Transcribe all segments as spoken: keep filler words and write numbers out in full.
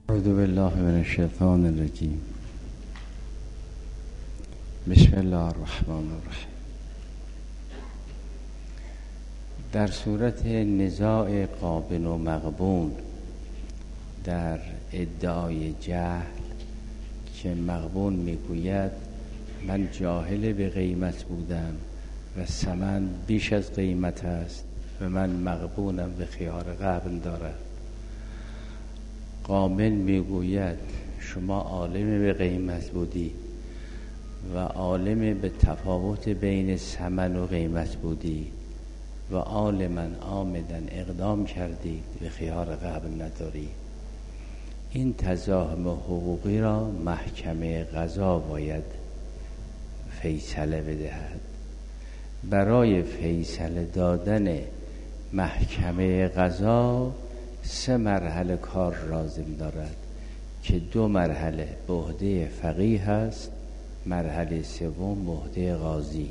اعوذ بالله من الشیطان الرجیم. بسم الله الرحمن الرحیم. در صورت نزاع قابن و مغبون در ادعای جهل که مغبون میگوید من جاهل به قیمت بودم و ثمن بیش از قیمت است و من مغبونم به خیار غبن دارم. قابن میگوید شما عالم به قیمت بودی و عالم به تفاوت بین ثمن و قیمت بودی و عالما آمدن اقدام کردید به خیار غبن نداری. این تزاحم حقوقی را محکمه قضا باید فیصله بدهد. برای فیصله دادن محکمه قضا سه مرحله کار لازم دارد که دو مرحله به عهده فقیه است، مرحله سوم به عهده قاضی.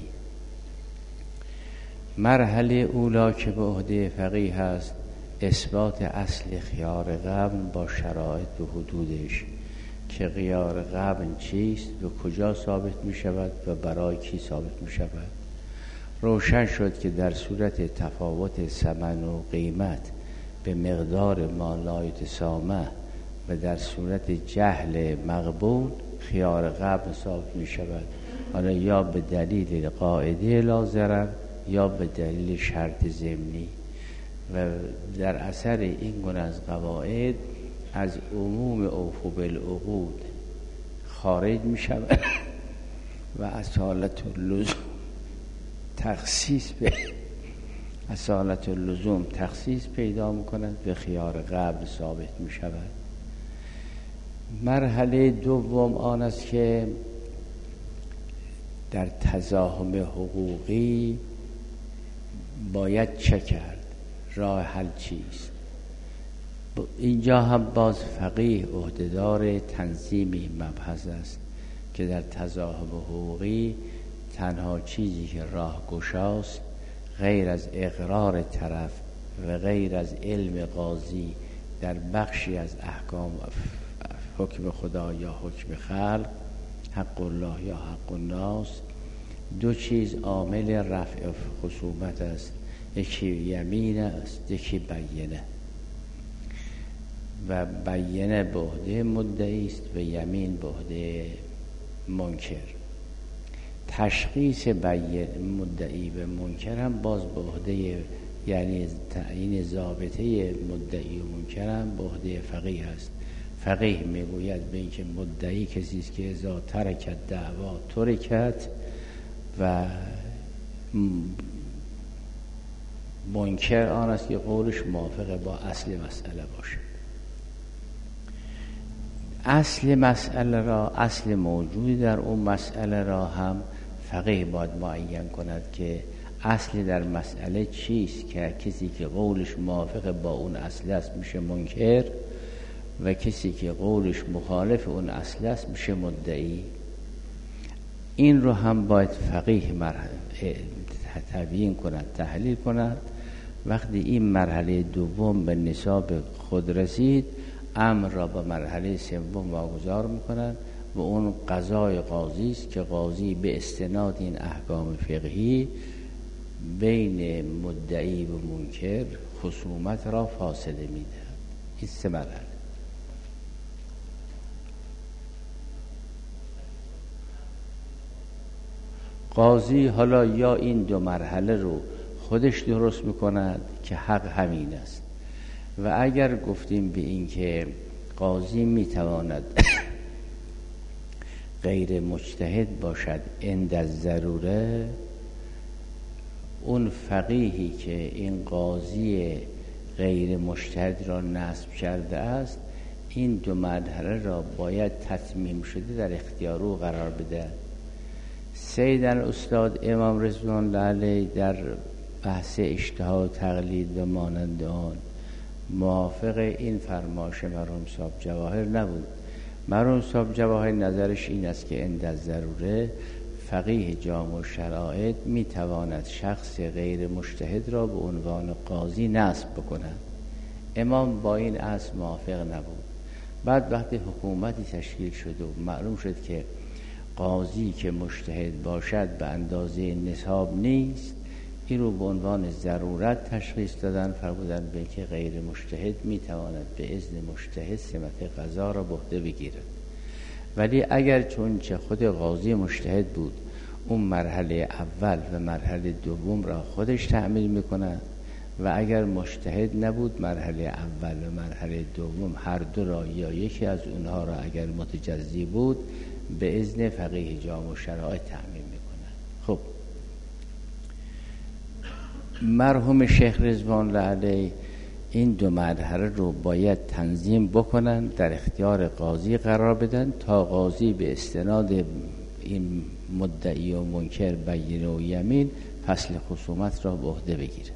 مرحله اولا که به عهده فقیه است اثبات اصل خیار غبن با شرایط و حدودش که خیار غبن چیست و کجا ثابت می شود و برای کی ثابت می شود. روشن شد که در صورت تفاوت ثمن و قیمت به مقدار ما لا یتسامح و در صورت جهل مغبون خیار غبن ثابت می شود، حالا یا به دلیل قاعده لا ضرر یا به دلیل شرط ضمنی و در اثر این گونه از قواعد از عموم اوفوا بالعقود خارج می شود و اصالت اللزوم تخصیص به اصالت اللزوم تخصیص پیدا می‌کند به خیار غبن ثابت می شود. مرحله دوم آن است که در تزاحم حقوقی باید چه کرد، راه حل چیست. اینجا هم باز فقیه عهدهدار تنظیمی مبحث است که در تزاحم حقوقی تنها چیزی که راه گشاست غیر از اقرار طرف و غیر از علم قاضی در بخشی از احکام حکم خدا یا حکم خلق، حق الله یا حق الناس، دو چیز عامل رفع خصومت است. یکی یمین است، یکی بیینه و بیینه به عهده مدعی است و یمین به عهده منکر. تشخیص بیان مدعی و منکر هم باز به عهده، یعنی تعیین ضابطه مدعی و منکر هم به عهده فقیه است. فقیه میگوید به اینکه مدعی کسی است که اذا ترکت دعوا ترکت و منکر آن است که قولش موافق با اصل مسئله باشه. اصل مسئله را، اصل موجودی در اون مسئله را هم فقیه باید معین کند که اصل در مسئله چیست که کسی که قولش موافق با اون اصل است میشه منکر و کسی که قولش مخالف اون اصل است میشه مدعی. این رو هم باید فقیه مرحله تبیین کند، تحلیل کند. وقتی این مرحله دوم به نصاب خود رسید امر را به مرحله سوم واگذار میکنند و اون قضای قاضی است که قاضی به استناد این احکام فقهی بین مدعی و منکر خصومت را فاصله میده. این سه مرحله. قاضی حالا یا این دو مرحله رو خودش درست میکند که حق همین است و اگر گفتیم به این که قاضی میتواند غیر مجتهد باشد عند الضروره، اون فقیهی که این قاضی غیر مجتهد را نصب کرده است این دو مرحله را باید تتمیم شده در اختیار او قرار بده. سیدن استاد امام رضوان الله علیه در بحث اجتهاد تقلید و مانند آن موافق این فرمایش مرحوم صاحب جواهر نبود. مرحوم صاحب جواهر نظرش این است که عند الضروره فقیه جامع شرایط میتواند شخص غیر مجتهد را به عنوان قاضی نصب بکند. امام با این اصل موافق نبود. بعد وقتی حکومتی تشکیل شد و معلوم شد که قاضی که مجتهد باشد به اندازه نصاب نیست، این رو به عنوان ضرورت تشخیص دادن، فرمودن به که غیر مجتهد میتواند به اذن مجتهد سمت قضا را به عهده بگیرد. ولی اگر چون چه خود قاضی مجتهد بود اون مرحله اول و مرحله دوم را خودش تعمیل میکنه و اگر مجتهد نبود مرحله اول و مرحله دوم هر دو را یا یکی از اونها را اگر متجزی بود به اذن فقیه جامع الشرائع تعمیل میکنه. خب مرحوم شیخ رضوان الله علیه این دو مرحله رو باید تنظیم بکنن، در اختیار قاضی قرار بدن تا قاضی به استناد این مدعی و منکر بینه و یمین فصل خصومت را به عهده بگیرد.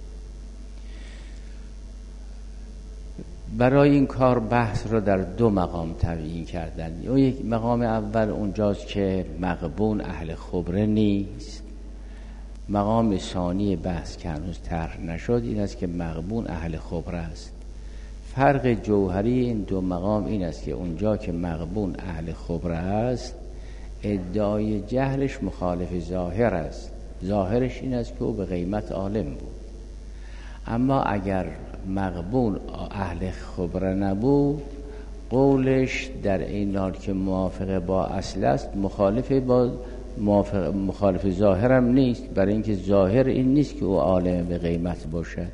برای این کار بحث را در دو مقام تعیین کردن. اون یک مقام اول اونجاست که مغبون اهل خبره نیست. مقام ثانی بحث که هنوز طرح نشد این است که مغبون اهل خبره است. فرق جوهری این دو مقام این است که اونجا که مغبون اهل خبره است ادعای جهلش مخالف ظاهر است، ظاهرش این است که او به غیمت عالم بود. اما اگر مغبون اهل خبره نبود قولش در این حال که موافق با اصل است مخالف با موافق مخالف ظاهرم نیست، برای اینکه ظاهر این نیست که او عالم به غیمت باشد.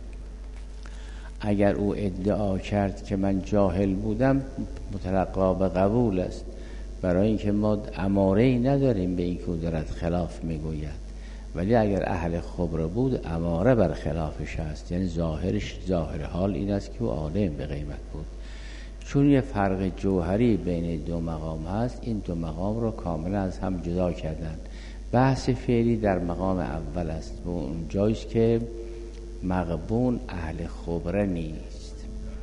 اگر او ادعا کرد که من جاهل بودم متلقا به قبول است، برای اینکه ما اماره‌ای نداریم به اینکه او دارد خلاف میگوید. ولی اگر اهل خبره بود اماره بر خلافش است، یعنی ظاهرش ظاهر حال این است که او عالم به غیبت بود. چون یه فرق جوهری بین دو مقام هست این دو مقام رو کاملا از هم جدا کردن. بحث فعلی در مقام اول است و اون جاییست که مغبون اهل خبره نیست.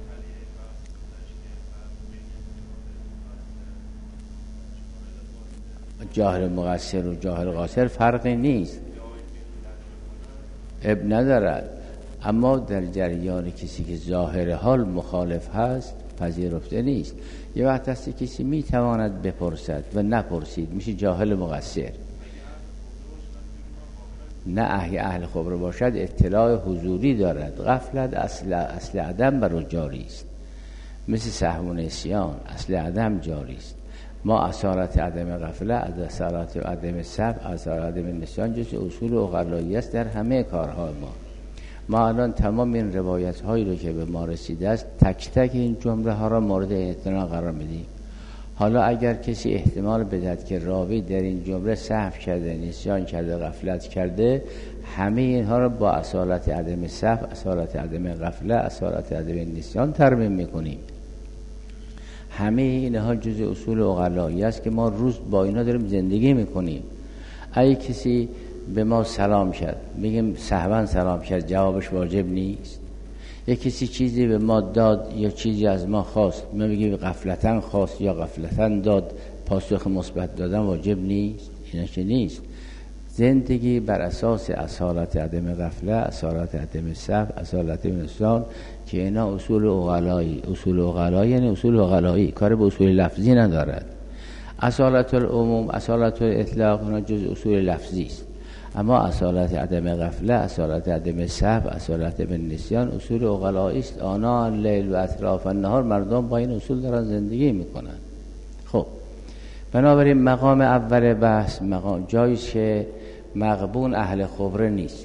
جاهل مقصر و جاهل قاصر فرقی نیست، اب ندارد. اما در جریان کسی که ظاهر حال مخالف هست پذیرفته نیست. یه وقت هستی کسی میتواند بپرسد و نپرسید میشه جاهل مقصر. نه اهل اهل خبره باشد اطلاع حضوری دارد، غفلت اصل اصل عدم بر جاری است، مثل سهو و نسیان اصل عدم جاری است. ما اصالت عدم غفله، اصالت عدم سهو، اصالت عدم نسیان جز اصول عقلایی است در همه کارهای ما. ما الان تمام این روایت هایی رو که به ما رسیده است تک تک این جمله ها را مورد اعتنا قرار میدیم. حالا اگر کسی احتمال بدهد که راوی در این جمله سهو کرده، نسیان کرده، غفلت کرده، همه اینها را با اصالت عدم سهو، اصالت عدم غفله، اصالت عدم نسیان ترمیم میکنیم. همه اینها جز اصول عقلایی است که ما روز با اینا داریم زندگی میکنیم. اگه کسی به ما سلام کرد میگیم سهوا سلام کرد، جوابش واجب نیست. یک کسی چیزی به ما داد یا چیزی از ما خواست ما میگیم غفلتاً خواست یا غفلتاً داد، پاسخ مثبت دادن واجب نیست. اینا که نیست. زندگی بر اساس اصالت عدم غفله، اصالت عدم سهو، اصالت نسیان که اینا اصول عقلایی، اصول عقلایی یعنی اصول عقلایی، کار به اصول لفظی ندارد. اصالت العموم، اصالت الاطلاق اینا جز اصول لفظی است. اما اصالت عدم غفله، اصالت عدم سهو، اصالت عدم نسیان اصول عقلایی است. آناء اللیل و اطراف النهار مردم با این اصول دارن زندگی میکنن. خب بنابراین مقام اول بحث مقام جاییست که مغبون اهل خبره نیست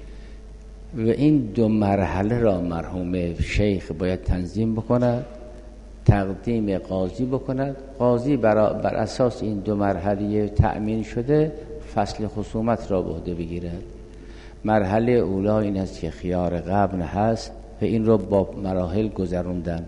و این دو مرحله را مرحوم شیخ باید تنظیم بکند، تقدیم قاضی بکند. قاضی بر, بر اساس این دو مرحله تأمین شده فصل خصومت را به عهده بگیرد. مرحله اولا این است که خیار غبن هست و این را با مراحل گذروندن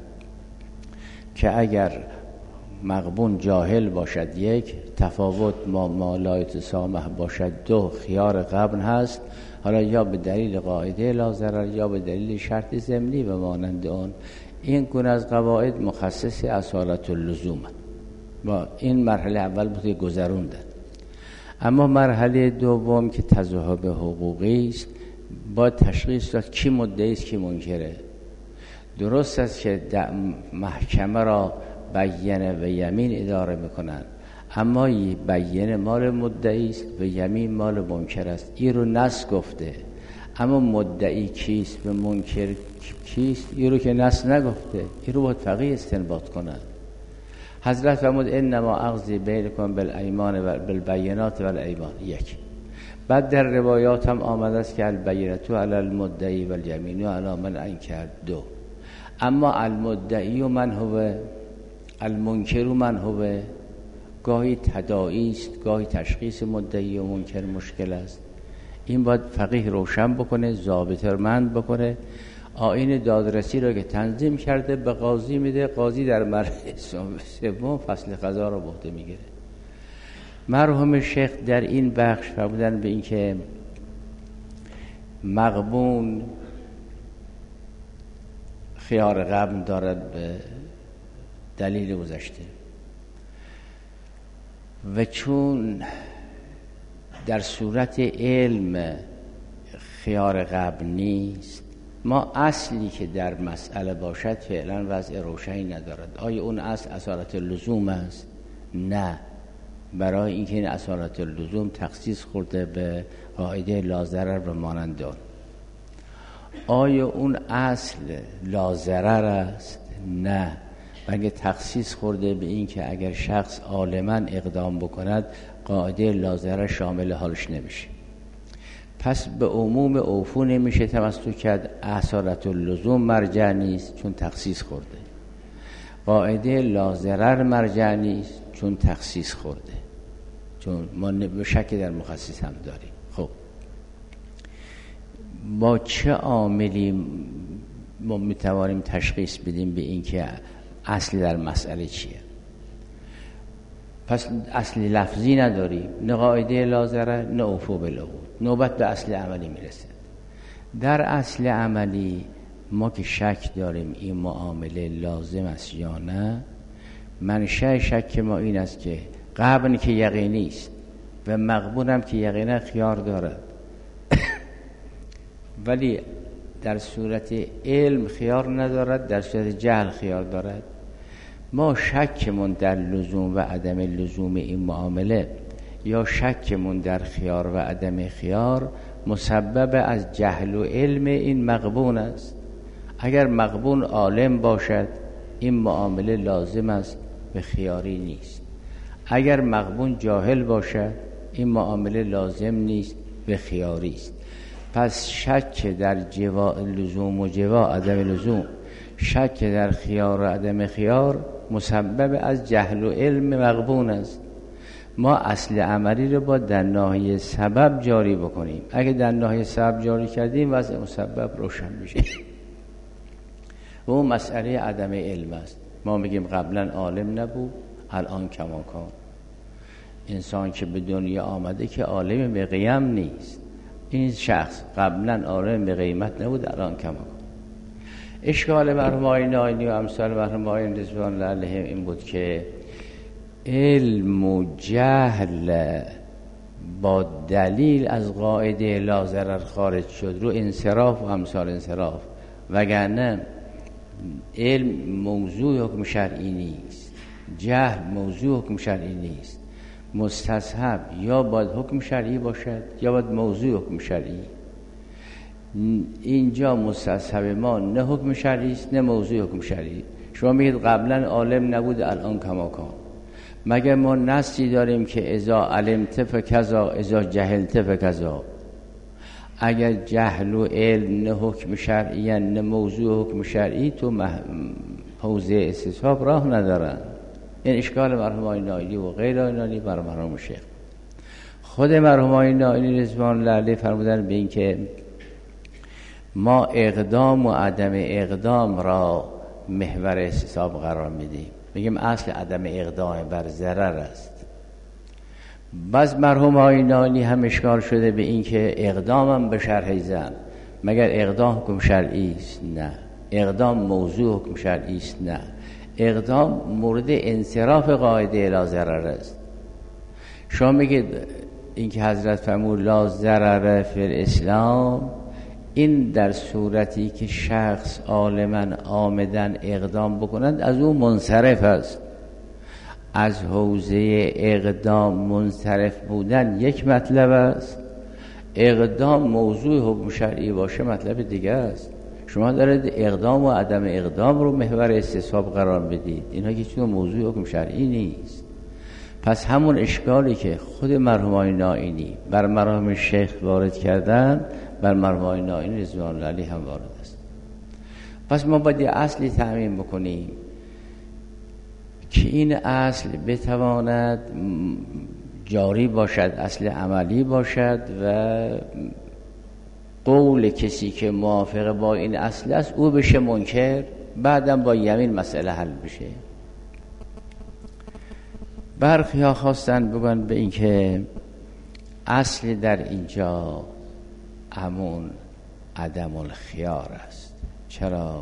که اگر مغبون جاهل باشد یک، تفاوت ما مالایت سامح باشد دو، خیار غبن هست. حالا یا به دلیل قاعده لا ضرر یا به دلیل شرط ضمنی و مانند آن. این گونه از قواعد مخصص اصالت اللزوم با این مرحله اول بوده گذروندن. اما مرحله دوم که تذهب حقوقی است با تشخیص داد کی مدعی است کی منکره. درست است که محکمه را بیانه و یمین اداره میکنن، اما بیانه مال مدعی است و یمین مال منکر است. این رو نص گفته، اما مدعی کیست و منکر کیست این رو که نص نگفته. این رو باید فقیه استنباط کنن. حضرت فرمود انما اقضی بینکم بالایمان و بالبینات و الایمان. یک. بعد در روایات هم آمده است که البینة علی المدعی و الیمین علی من انکر. دو. اما المدعی و من هو، المنکر و من هو، گاهی تداعی است، گاهی تشخیص مدعی و منکر مشکل است. این باید فقیه روشن بکنه، ضابطه‌مند بکنه. آیین دادرسی را که تنظیم کرده به قاضی میده، قاضی در مرحله سوم فصل قضا را به عهده میگیره. مرحوم شیخ در این بخش فرمودن به این که مغبون خیار غبن دارد به دلیل گذشته و چون در صورت علم خیار غبن نیست، ما اصلی که در مسئله باشد فعلا وضع روشنی ندارد. آیا اون اصل اصالت اللزوم است؟ نه، برای اینکه این اصالت اللزوم تخصیص خورده به قاعده لا ضرر و مانند آن. آیا اون اصل لا ضرر است؟ نه، بلکه تخصیص خورده به این که اگر شخص عالما اقدام بکند قاعده لا ضرر شامل حالش نمیشه. پس به عموم عفو نمیشه تمسک کرد. اصالت اللزوم مرجع نیست چون تخصیص خورده. قاعده لا ضرر مرجع نیست چون تخصیص خورده، چون ما به شک در مخصص هم داریم. خب با چه عاملی ما میتوانیم تشخیص بدیم به این که اصل در مسئله چیه؟ پس اصلی لفظی نداریم، نه قاعده لا ضرر نه عفو بالعقول. نوبت به اصل عملی میرسه. در اصل عملی ما که شک داریم این معامله لازم است یا نه، منشأ شک ما این است که غبن که یقینی است و مغبون هم که یقینا خیار دارد ولی در صورت علم خیار ندارد، در صورت جهل خیار دارد. ما شکمون در لزوم و عدم لزوم این معامله یا شکمون در خیار و عدم خیار مسبب از جهل و علم این مغبون است. اگر مغبون عالم باشد این معامله لازم است، به خیاری نیست. اگر مغبون جاهل باشد این معامله لازم نیست، به خیاری است. پس شک در جوا لزوم و جوا عدم لزوم، شک در خیار و عدم خیار مسبب از جهل و علم مغبون است. ما اصل عملی رو با در ناحیه سبب جاری بکنیم. اگه در ناحیه سبب جاری کردیم وضع مسبب روشن میشه. و اون مسئله عدم علم است. ما میگیم قبلا عالم نبود، الان کماکان. انسان که به دنیا آمده که عالم به قیم نیست. این شخص قبلا عالم به قیمت نبود، الان کماکان. اشکال مرحوم آقای ناینی و امثال مرحوم آقای رضوان الله علیهم این بود که علم و جهل با دلیل از قاعده لا ضرر خارج شد رو انصراف و امثال انصراف، وگرنه علم موضوع حکم شرعی نیست، جهل موضوع حکم شرعی نیست. مستصحب یا باید حکم شرعی باشد یا باید موضوع حکم شرعی. اینجا مستصحب ما نه حکم شرعی است نه موضوع حکم شرعی. شما میگید قبلا عالم نبود، الان کماکان. مگر ما نصی داریم که اذا علمت فکذا اذا جهلت فکذا؟ اگر جهل و علم نه حکم شرعی نه موضوع حکم شرعی، تو مح... حوزه استصحاب راه ندارن. این اشکال مرحوم آقای ناینی و غیر آقای ناینی بر مرحوم شیخ. خود مرحوم آقای ناینی رضوان الله علیه فرمودن به این که ما اقدام و عدم اقدام را محور استصحاب قرار میدیم. میگیم اصل عدم اقدام بر ضرر است. بعض مرحوم آقای ناینی هم اشکال شده به این که اقدامم به شرح زن، مگر اقدام حکم شرعی است؟ نه. اقدام موضوع حکم شرعی است؟ نه. اقدام مورد انصراف قاعده لا ضرر است. شما میگید این که حضرت فرمود لا ضرر فی الاسلام، این در صورتی که شخص عالما عامدن اقدام بکنند از اون منصرف است. از حوزه اقدام منصرف بودن یک مطلب است، اقدام موضوع حکم شرعی باشه مطلب دیگه است. شما دارید اقدام و عدم اقدام رو محور استصحاب قرار بدید، اینها که چون موضوع حکم شرعی نیست. پس همون اشکالی که خود مرحوم نائینی بر مرحوم شیخ وارد کردن بر مرحوم نائینی رضوان الله علیه هم وارد است. پس ما باید یه اصلی تعیین بکنیم که این اصل بتواند جاری باشد، اصل عملی باشد و قول کسی که موافق با این اصل است او بشه منکر، بعدم با یمین مسئله حل بشه. برخی ها خواستن بگن به این که اصل در اینجا همون عدم الخیار است. چرا؟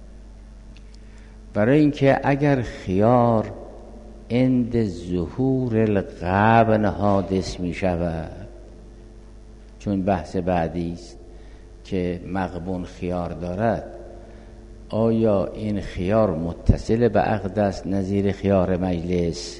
برای اینکه اگر خیار عند ظهور الغبن حادث می شود، چون بحث بعدی است که مغبون خیار دارد، آیا این خیار متصل به عقد است نظیر خیار مجلس،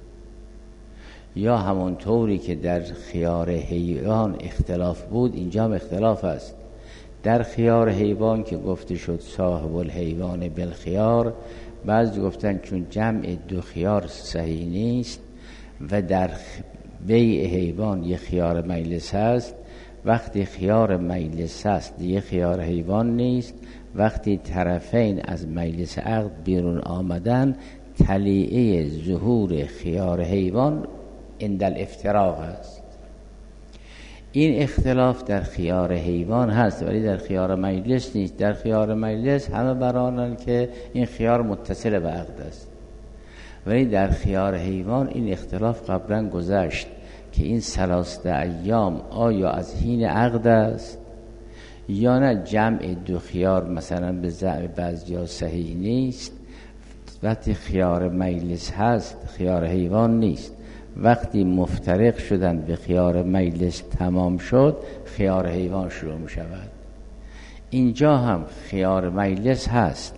یا همون طوری که در خیار حیوان اختلاف بود اینجا هم اختلاف است. در خیار حیوان که گفته شد صاحب الحیوان بالخیار، بعضی گفتن چون جمع دو خیار صحیح نیست و در بیع حیوان یه خیار مجلس هست، وقتی خیار مجلس هست دیگه خیار حیوان نیست. وقتی طرفین از مجلس عقد بیرون آمدن طلیعه ظهور خیار حیوان عند الافتراق است. این اختلاف در خیار حیوان هست ولی در خیار مجلس نیست. در خیار مجلس همه برانن که این خیار متصل به عقد است، ولی در خیار حیوان این اختلاف قبلا گذشت که این ثلاثه ایام آیا از حین عقد است یا نه جمع دو خیار مثلا به زعم بعضیا صحیح نیست. وقتی خیار مجلس هست خیار حیوان نیست. وقتی مفترق شدن به خیار مجلس تمام شد خیار حیوان شروع می شود. اینجا هم خیار مجلس هست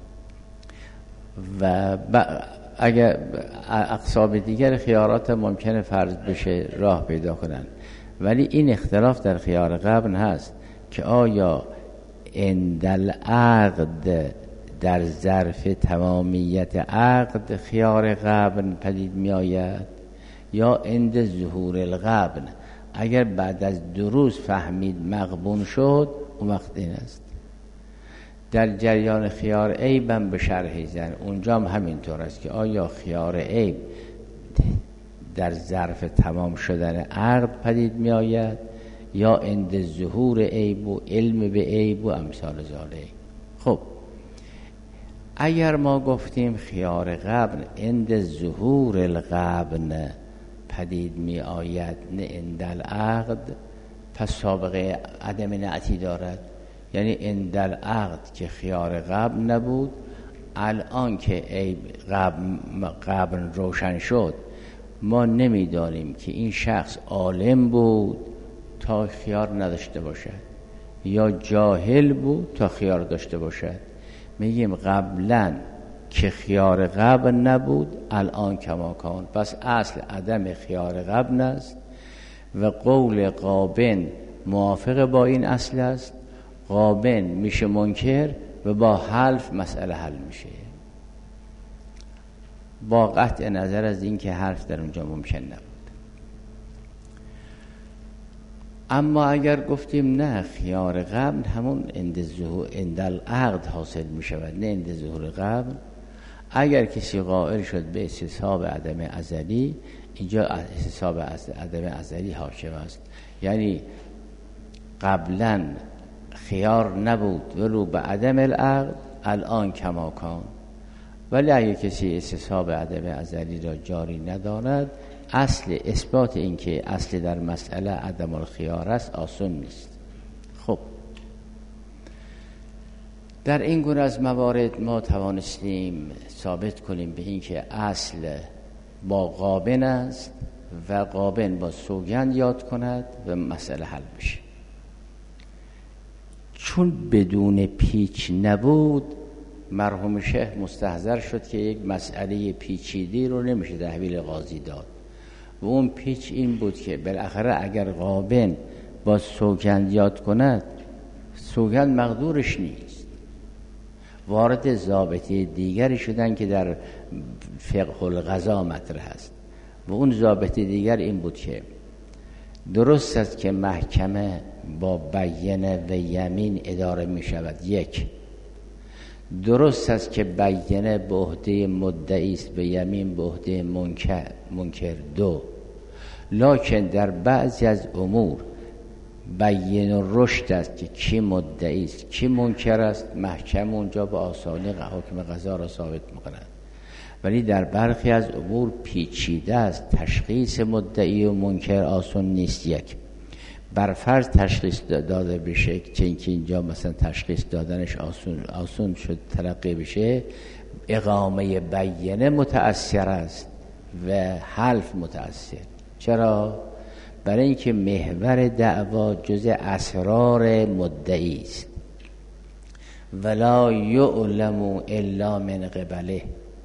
و اگر اقسام دیگر خیارات ممکنه فرض بشه راه پیدا کنن، ولی این اختلاف در خیار قبل هست که آیا عند العقد در ظرف تمامیت عقد خیار قبل پدید می آید یا عند ظهور القبن. اگر بعد از دو روز فهمید مغبون شد اون وقت این است. در جریان خیار عیب هم به شرح زن اونجا هم همینطور است که آیا خیار عیب در ظرف تمام شدن عقد پدید می آید یا عند ظهور عیب و علم به عیب و امثال ذالک. خب اگر ما گفتیم خیار قبل عند ظهور القبن پدید می آید نه عند العقد، پس سابقه عدم نعتی دارد. یعنی عند العقد که خیار قبل نبود، الان که عیب قبل, قبل روشن شد ما نمیدانیم که این شخص عالم بود تا خیار نداشته باشد یا جاهل بود تا خیار داشته باشد. میگیم قبلا که خیار قبل نبود الان کماکان. پس اصل عدم خیار قبل است و قول قابن موافق با این اصل است. قابن میشه منکر و با حلف مسئله حل میشه، با قطع نظر از این که حرف در اونجا ممکن نبود. اما اگر گفتیم نه خیار قبل همون عند ظهور عند العقد حاصل می شود نه عند ظهور قبل، اگر کسی قائل شد به استصحاب عدم ازلی، اینجا استصحاب عدم ازلی حاکم است. یعنی قبلا خیار نبود ولو به عدم العقد، الان کماکان. ولی اگر کسی استصحاب عدم ازلی را جاری نداند، اصل اثبات این که اصل در مسئله عدم الخیار است آسان نیست. خب در این گونه از موارد ما توانستیم ثابت کنیم به این که اصل با قابن است و قابن با سوگند یاد کند و مسئله حل بشه. چون بدون پیچ نبود، مرحوم شیخ مستحضر شد که یک مسئله پیچیدی رو نمیشه تحویل قاضی داد و اون پیچ این بود که بالاخره اگر غابن با سوگند یاد کند، سوگند مقدورش نیست. وارد ضابطه دیگری شدن که در فقه القضا مطرح است و اون ضابطه دیگر این بود که درست است که محکمه با بیانه و یمین اداره می شود. یک، درست است که بیانه به عهده مدعی است، به یمین به عهده منکر. منکر دو، لکن در بعضی از امور بیان و رشد است که کی مدعی است کی منکر است، محکم اونجا به آسانی حکم قضا را ثابت می‌کند. ولی در برخی از امور پیچیده است، تشخیص مدعی و منکر آسان نیست. یک، بر فرض تشخیص داده بشه، چه اینکه اینجا مثلا تشخیص دادنش آسون آسون شد تلقی بشه، اقامه بیانه متأثر است و حلف متأثر. چرا؟ برای اینکه محور دعوا جز اسرار مدعی است، ولا یعلم الا من قبله.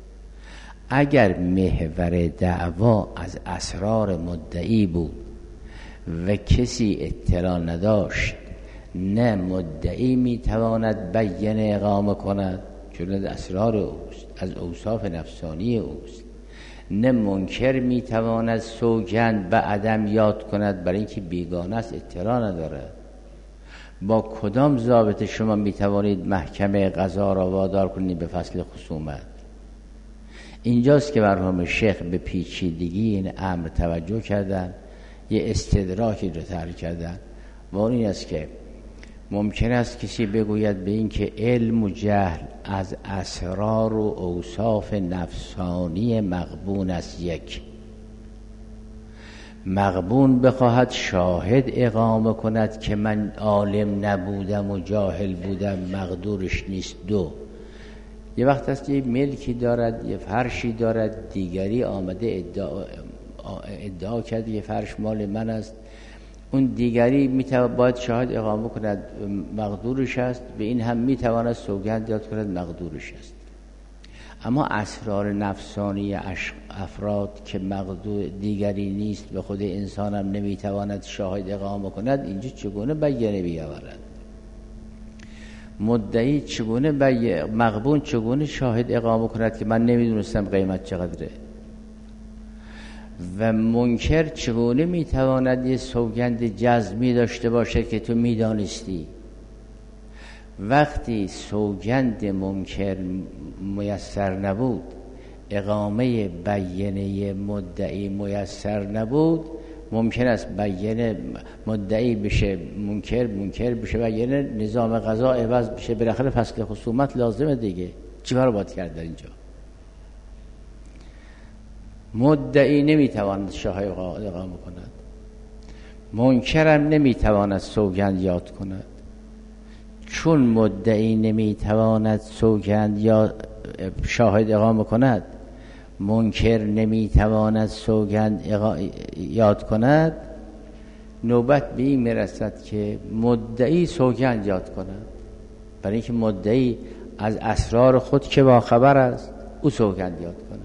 اگر محور دعوا از اسرار مدعی بود و کسی اطلاع نداشت، نه مدعی میتواند بیانه اقامه کند چون از اسرار اوست، از اوصاف نفسانی اوست، نه منکر میتواند سوگند به عدم یاد کند برای اینکه بیگانه است، اطلاع نداره. با کدام ضابط شما میتوانید محکمه قضا را وادار کنید به فصل خصومت؟ اینجاست که مرحوم شیخ به پیچیدگی این امر توجه کردن، یه استدراکی رو طرح کردن و اون این است که ممکن است کسی بگوید به این که علم و جهل از اسرار و اوصاف نفسانی مغبون است. یک، مغبون بخواهد شاهد اقامه کند که من عالم نبودم و جاهل بودم، مقدورش نیست. دو، یه وقت است یه ملکی دارد، یه فرشی دارد، دیگری آمده ادعا, ادعا کرد یه فرش مال من است، اون دیگری میتواند باید شاهد اقامه کند مقدورش است، به این هم میتواند سوگند یاد کند مقدورش است. اما اسرار نفسانی افراد که مقدور دیگری نیست، به خود انسان هم نمیتواند شاهد اقامه کند، اینجا چگونه بیانه بیاورد؟ مدعی چگونه بی... مغبون چگونه شاهد اقامه کند که من نمیدونستم قیمت چقدره؟ و منکر چگونه میتواند یه سوگند جزمی داشته باشه که تو میدانستی؟ وقتی سوگند منکر میسر نبود، اقامه بیانه مدعی میسر نبود، ممکن است بیانه مدعی بشه منکر، منکر بشه بیانه، نظام قضا عوض بشه، بالاخره فصل خصومت لازمه دیگه. چیکار باید کرد در اینجا؟ مدعی نمیتواند شاهد اقامه کند، منکرم نمیتواند سوگند یاد کند. چون مدعی نمیتواند سوگند یا شاهد اقامه کند، منکر نمیتواند سوگند یاد کند، نوبت به این میرسد که مدعی سوگند یاد کند، برای اینکه مدعی از اسرار خود که با خبر است، او سوگند یاد کند.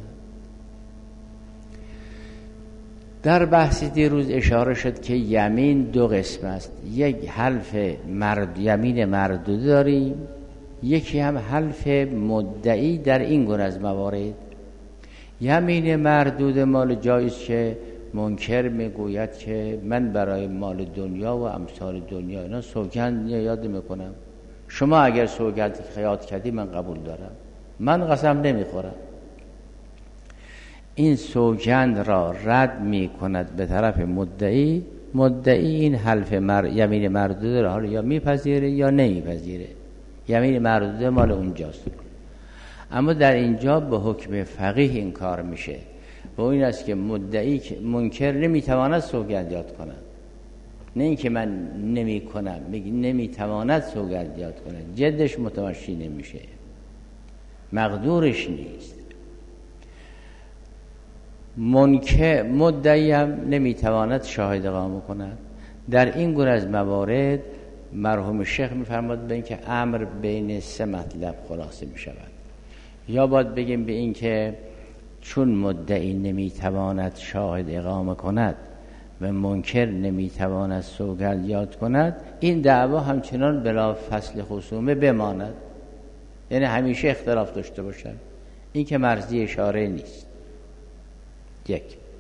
در بحث دیروز اشاره شد که یمین دو قسم است، یک حلف مرد یمین مردود داریم، یکی هم حلف مدعی در این گونه از موارد. یمین مردود مال جایز که منکر میگوید که من برای مال دنیا و امثال دنیا اینا سوگند یاد میکنم، شما اگر سوگند یاد کردی من قبول دارم، من قسم نمیخورم. این سوگند را رد میکند به طرف مدعی، مدعی این حلف مر... یمین مردود را یا میپذیره یا نمیپذیره، یمین مردود مال اونجاست. اما در اینجا به حکم فقیه این کار میشه و این است که مدعی منکر نمیتواند سوگند یاد کند، نه اینکه من نمیکنم، میگه نمیتواند سوگند یاد کند، جدش متمشی نمیشه، مقدورش نیست. منکر مدعی هم نمیتواند شاهد اقامه کند. در این گونه از موارد مرحوم شیخ میفرماد به این که امر بین سه مطلب خلاصه می شود. یا باید بگیم به این که چون مدعی نمیتواند شاهد اقامه کند و منکر نمیتواند سوگند یاد کند، این دعوا همچنان بلا فصل خصومه بماند، یعنی همیشه اختلاف داشته باشد. این که مرضی اشاره نیست. یک،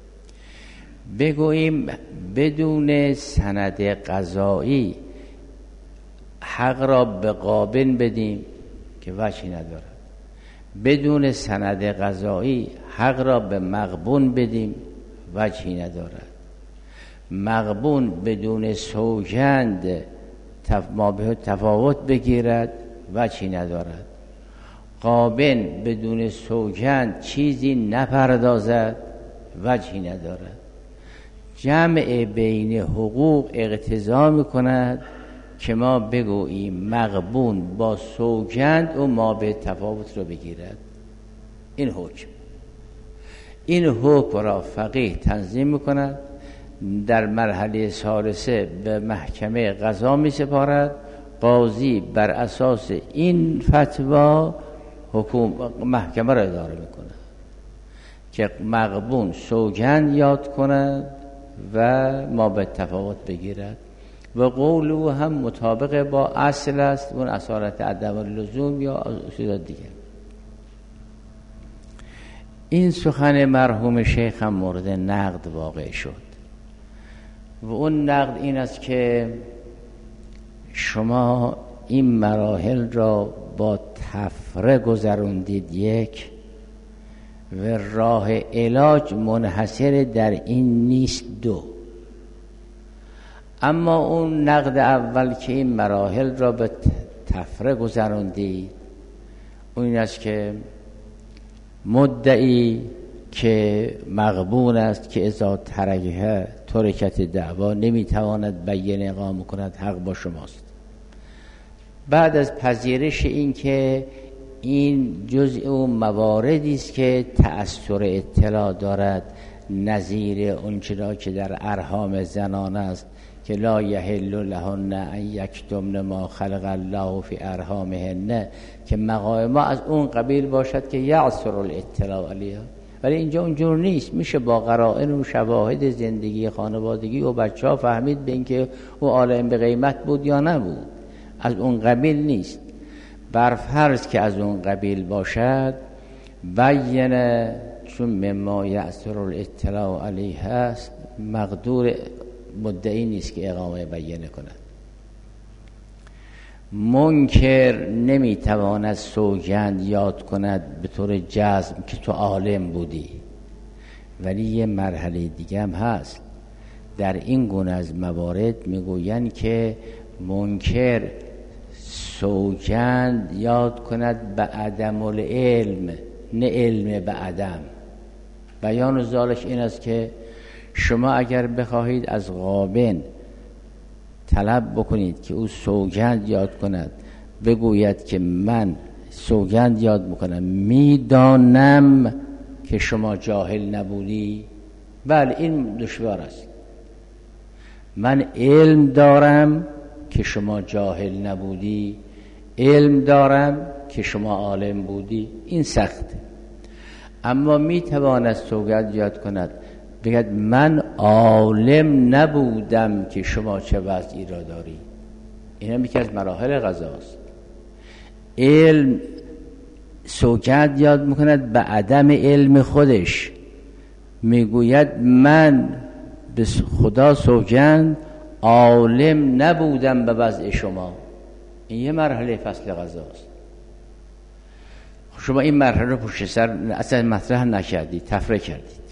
بگوییم بدون سند قضایی حق را به قابل بدیم که وجهی ندارد، بدون سند قضایی حق را به مغبون بدیم وجهی ندارد، مغبون بدون سوگند ما به تفاوت بگیرد وجهی ندارد، قابل بدون سوگند چیزی نپردازد وجهی ندارد. جمع بین حقوق اقتضا میکند که ما بگوییم مغبون با سوگند و ما به تفاوت رو بگیرد. این حکم این حکم را فقیه تنظیم میکند، در مرحله ثالثه به محکمه قضا می سپارد، قاضی بر اساس این فتوا حکم محکمه را اداره میکند که مغبون سوگند یاد کند و ما به تفاوت بگیرد و قول او هم مطابق با اصل است، اون اصالت عدم اللزوم یا اصول دیگه. این سخن مرحوم شیخ هم مورد نقد واقع شد و اون نقد این است که شما این مراحل را با تفره گذروندید یک، و راه علاج منحصر در این نیست دو. اما اون نقد اول که این مراحل را به تفره گذروندید، اون این است که مدعی که مغبون است که اذا ترکه ترکت دعوا نمیتواند بیان اقامه کند، حق با شماست. بعد از پذیرش این که این جزء اون مواردی است که تأثیر اطلاع دارد، نظیر اون چرا که در ارحام زنان است که لا یحل لهن ان یکتمن ما خلق الله فی ارحامهن، که مقام ما از اون قبیل باشد که یعثر الاطلاع علیها، ولی اینجا اونجور نیست. میشه با قرائن و شواهد زندگی خانوادگی و بچه ها فهمید به اینکه او عالم به قیمت بود یا نبود. از اون قبیل نیست. بر فرض که از اون قبیل باشد، بیانه چون مما یعثر الاطلاع علیه است، مقدور مدعی نیست که اقامه بیانه کند. منکر نمیتواند سوگند یاد کند به طور جزم که تو عالم بودی، ولی یه مرحله دیگه هم هست. در این گونه از موارد میگویند که منکر سوگند یاد کند به عدم العلم، نه علم به عدم. بیان ذالک این است که شما اگر بخواهید از غابن طلب بکنید که او سوگند یاد کند، بگوید که من سوگند یاد میکنم میدانم که شما جاهل نبودی، بله این دشوار است. من علم دارم که شما جاهل نبودی، علم دارم که شما عالم بودی، این سخته. اما میتواند سوگند یاد کند بگد من عالم نبودم که شما چه وضعی را داری. این هم یکی از مراحل قضاست. علم سوگند یاد میکند به عدم علم خودش، میگوید من به خدا سوگند عالم نبودم به وضع شما. این یه مرحله فصل قضاست. شما این مرحله رو پشت سر اصلا مطرح نکردید، تفره کردید.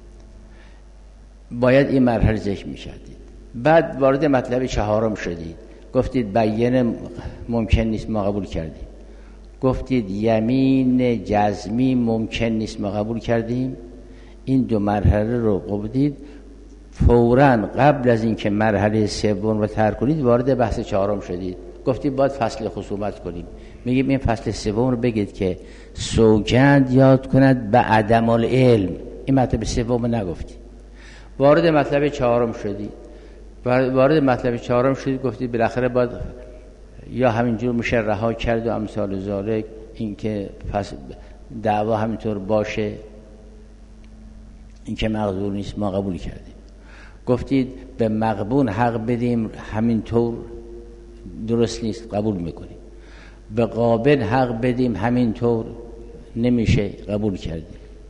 باید این مرحله ذکر می‌کردید. بعد وارد مطلب چهارم شدید، گفتید بیان ممکن نیست، ما قبول کردیم. گفتید یمین جزمی ممکن نیست، ما قبول کردیم. این دو مرحله رو قبولید. فوراً قبل از اینکه مرحله سوم رو ترک کنید وارد بحث چهارم شدید. گفتید باید فصل خصومت کنیم. میگیم این فصل سوم رو بگید که سوگند یاد کند به عدم العلم. این مطلب سوم نگفتید. وارد مطلب چهارم شدید. وارد مطلب چهارم شدید، گفتید بالاخره باید یا همینجور میشه رها کرد و امثال ذالک، این که پس دعوا همینطور باشه، این که مقبول نیست ما قبول کردیم. گفتید به مقبول حق بدیم همینطور درست نیست، قبول میکنیم. به قابل حق بدیم همینطور نمیشه، قبول کردیم.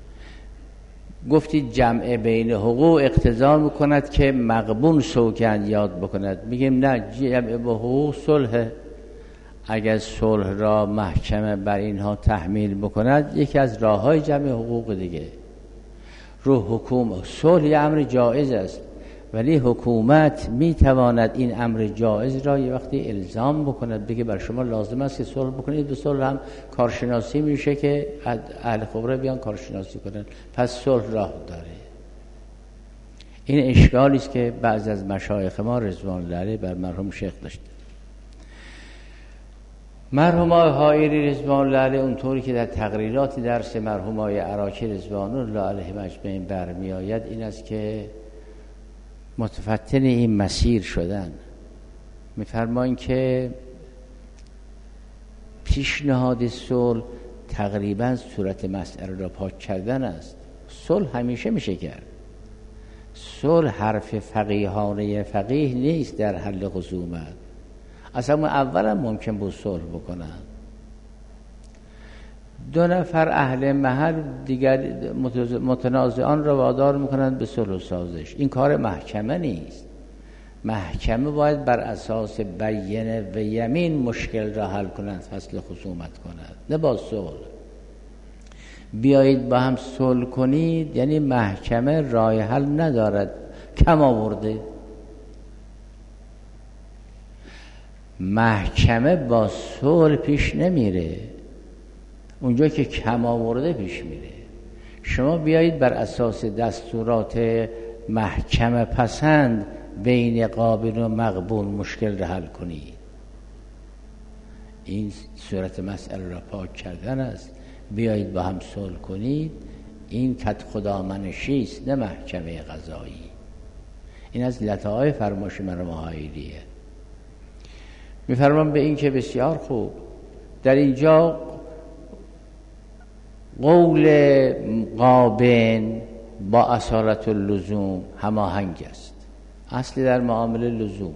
گفتید جمع بین حقوق اقتضا میکند که مقبول سوگند یاد بکند. میگیم نه، جمع به حقوق صلح. اگر صلح را محکمه بر اینها تحمیل بکند، یکی از راههای جمع حقوق دیگه. رو حکومت صلح یه امر جایز است، ولی حکومت میتواند این امر جایز را یه وقتی الزام بکند، بگه بر شما لازم است که صلح بکنید. به صلح هم کارشناسی میشه که اهل خبره بیان کارشناسی کنن، پس صلح راه داره. این اشکالی است که بعضی از مشایخ ما رضوان الله علیه بر مرحوم شیخ داشت. مرحوم آقای حائری رضوان الله علیه اونطوری که در تقریرات درس مرحوم آقای عراقی رضوان الله علیه اجمعین برمی آید، این است که متفتن این مسیر شدن. می‌فرمایند که پیشنهاد صلح تقریبا صورت مسئله را پاک کردن است. صلح همیشه میشه کرد. صلح حرف فقیهانه فقیه نیست در حل خصومت. اصلا اولا ممکن بود صلح بکنن. دو نفر اهل محل دیگر متنازعان را وادار میکنند به صلح و سازش. این کار محکمه نیست. محکمه باید بر اساس بینه و یمین مشکل را حل کنند، فصل خصومت کند، نه با صلح. بیایید با هم صلح کنید یعنی محکمه راه حل ندارد، کم آورده. محکمه با صلح پیش نمیره، اونجا که کم آورده پیش میره. شما بیایید بر اساس دستورات محکمه پسند بین قابل و مقبول مشکل را حل کنید. این صورت مسئله را پاک کردن است. بیایید با هم صلح کنید. این کت خدامنشی است، نه محکمه قضایی. این از لطائف فرمایش مرحوم حائریه. میفرمان به این که بسیار خوب در اینجا قول قابن با اصالت اللزوم هماهنگ است. اصلی در معامله لزوم.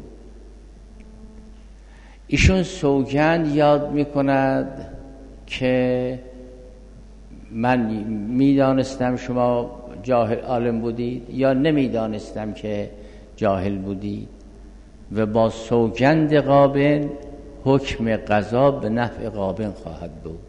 ایشون سوگند یاد میکند که من میدانستم شما جاهل عالم بودید یا نمیدانستم که جاهل بودید، و با سوگند قابن حکم قضا به نفع قابن خواهد بود.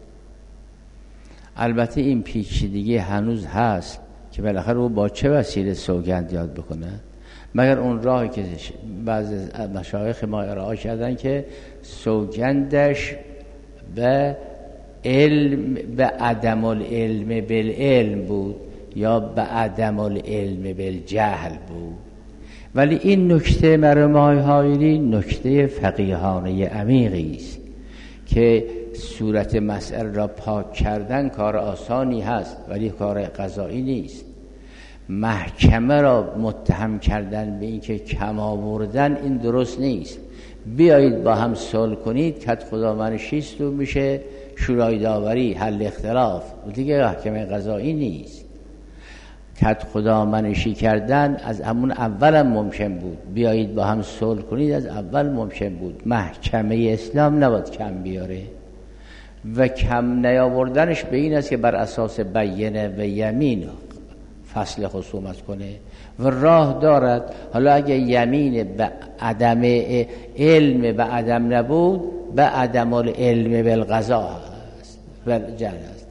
البته این پیچیدگی هنوز هست که بالاخره او با چه وسیله سوگند یاد بکنه، مگر اون راهی که بعضی از مشایخ ما ارائه کردن که سوگندش به علم به عدم العلم بالعلم بود یا به عدم العلم بالجهل بود. ولی این نکته مرحوم آقای حائری نکته فقیهانه عمیقی است که صورت مسئله را پاک کردن کار آسانی هست ولی کار قضایی نیست. محکمه را متهم کردن به این که کم آوردن این درست نیست. بیایید با هم صلح کنید، کت خدامنشی است و میشه شورای داوری، حل اختلاف، دیگه محکمه قضایی نیست. کت خدامنشی کردن از همون اول ممکن بود. بیایید با هم صلح کنید از اول ممکن بود. محکمه اسلام نباید کم بیاره و کم نیاوردنش به این است که بر اساس بینه و یمین فصل خصومت کنه و راه دارد. حالا اگه یمین به عدم علم به عدم نبود، به عدم العلم بالقضا هست و جهل است.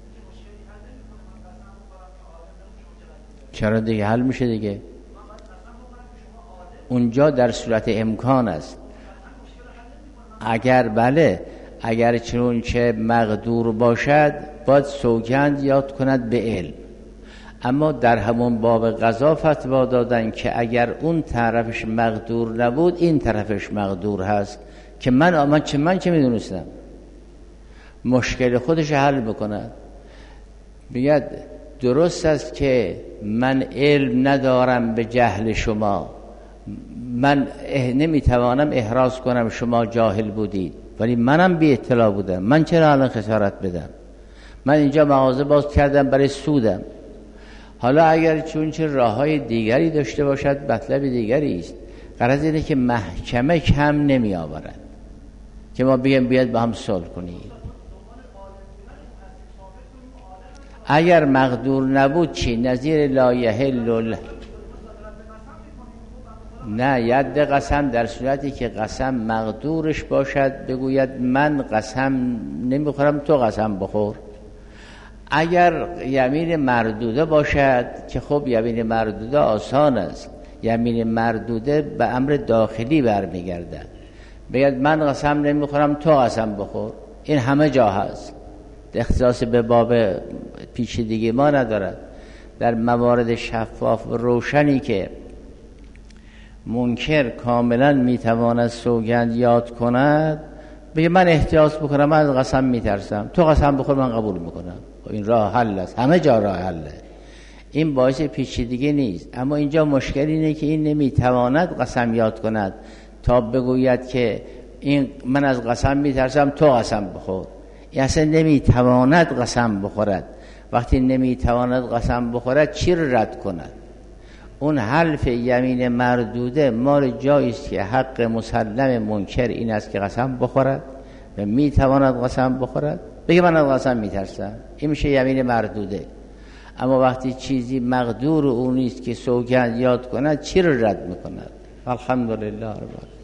چرا دیگه حل میشه دیگه. اونجا در صورت امکان است. اگر بله اگر چون که مقدور باشد باید سوگند یاد کند به علم. اما در همون باب قضا فتوا دادن که اگر اون طرفش مقدور نبود این طرفش مقدور هست که من آمد چه من چه میدونستم. مشکل خودش حل بکند. بگید درست است که من علم ندارم به جهل شما، من نمیتوانم احراز کنم شما جاهل بودید، ولی منم بی اطلاع بودم، من چرا الان خسارت بدم؟ من اینجا مغازه باز کردم برای سودم. حالا اگر چون چه راههای دیگری داشته باشد مطلب دیگری است. غرض اینه که محکمه کم نمی آورد که ما بگیم بیاد با هم صلح کنید. اگر مقدور نبود چی؟ نظیر لا یحل. نه، ید قسم در صورتی که قسم مقدورش باشد بگوید من قسم نمیخورم تو قسم بخور. اگر یمین مردوده باشد که خب یمین مردوده آسان است، یمین مردوده به امر داخلی برمیگردد، بگید من قسم نمیخورم تو قسم بخور، این همه جا هست، اختصاص به باب پیچیدگی ما ندارد. در موارد شفاف و روشنی که منکر کاملا میتواند سوگند یاد کند، بگه من احتیاط بکنم، من از قسم میترسم، تو قسم بخور من قبول میکنم، این راه حل است، همه جا راه حله، این باعث پیچیدگی نیست. اما اینجا مشکل اینه که این نمیتواند قسم یاد کند تا بگوید که این من از قسم میترسم تو قسم بخور. این اصلا نمیتواند قسم بخورد. وقتی نمیتواند قسم بخورد چی رو رد کند؟ اون حلف یمین مردوده مال جاییست که حق مسلم منکر این است که قسم بخورد و میتواند قسم بخورد، بگه من از قسم میترسم، این میشه یمین مردوده. اما وقتی چیزی مقدور اون نیست که سوگند یاد کند، چی رو رد میکند؟ الحمدلله رب العالمین.